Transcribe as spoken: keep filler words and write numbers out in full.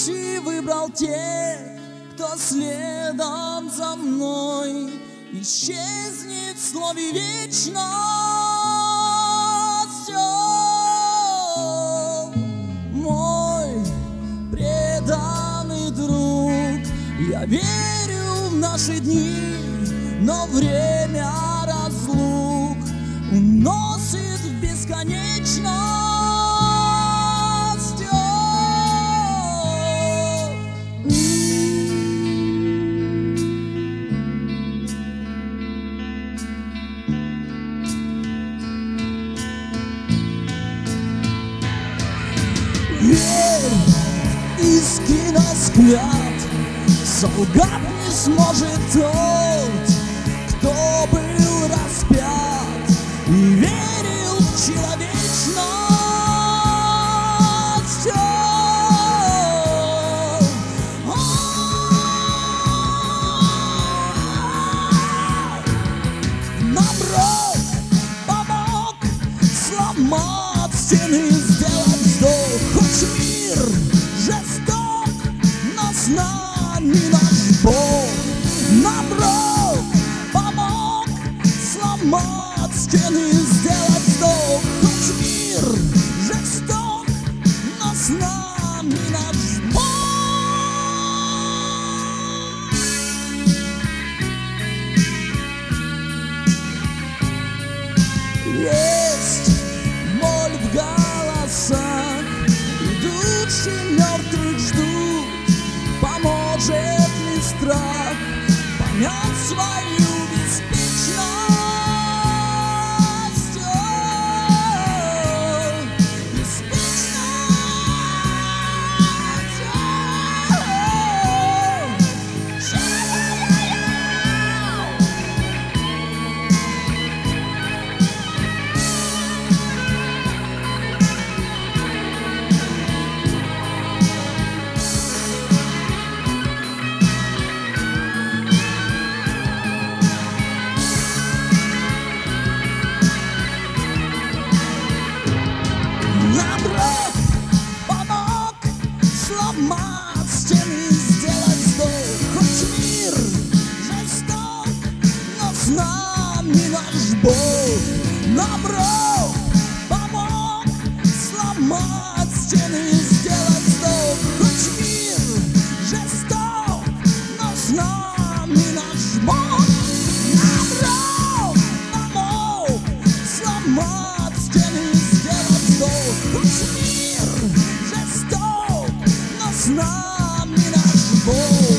пути выбрал тех, кто следом за мной исчезнет в слове вечность. О, мой преданный друг, я верю в наши дни, но время разлук уносит в бесконечность. Верь, истинный взгляд, солгать не сможет тот, кто был распят и верил в человечность. О, о, нам Бог помог сломать стены, сделать вздох. Хоть мир жесток, но с нами наш Бог. Нам Бог помог сломать стены, сделать вздох. Хоть мир жесток, но с нами наш Бог. Есть боль в голосах, и души мертвых ждут. Поможет ли страх понять свою беспечность? О, беспечность. Нам Бог помог сломать стены, сделать вздох. Хоть мир жесток, но с нами наш Бог. Нам Бог помог сломать стены, сделать вздох. Хоть мир жесток, но с нами наш Бог. Нам Бог помог сломать стены, сделать вздох. Хоть мир жесток, но с нами наш Бог.